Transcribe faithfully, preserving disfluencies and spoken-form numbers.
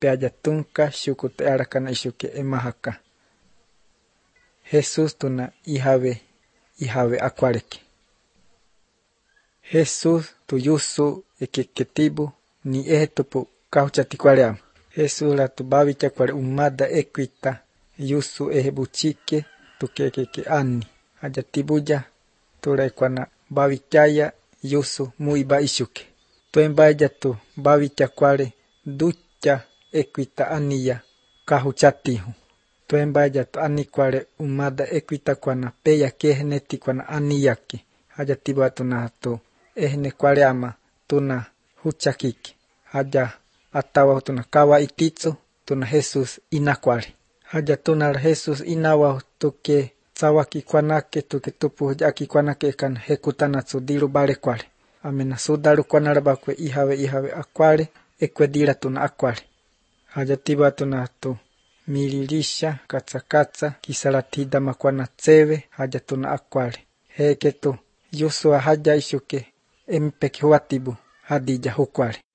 peayatunka shukute arakana ishuke emahaka. Jesus tuna ihawe ihawe akwareke. Jesus tuyusu ekeketibu ni ehetupu kauchatikwaleama. Jesus la tubavicha kwale umada ekwita yusu ehebuchike tukekeke ani. Hajatibuja tulekwana bavichaya yusu muiba ishuke. Tuembaya tu bavicha kwale ducha ekwita aniya kahuchatihu. Tuembaya tu ani kwale umada ekwita kwana peya keheneti kwana aniyake. Hajatiba tuna tu ehne kwale ama tuna huchakiki. Haja atawa tuna kawa ititsu tuna Jesus inakwale. Haja tuna Jesus inawa tuke tsawaki kwanake tuke tupu jaki kwanake kan hekutana tsudilu bale kwale. Amena sudalu kwanala bakwe ihawe ihawe akwale ekwe dila tuna akwale. Haja tiba tuna tu mililisha katsa katsa kisalatida makwana tsewe haja tuna akwale. Heke tu yusua haja ishuke empeke huatibu hadija hukwale.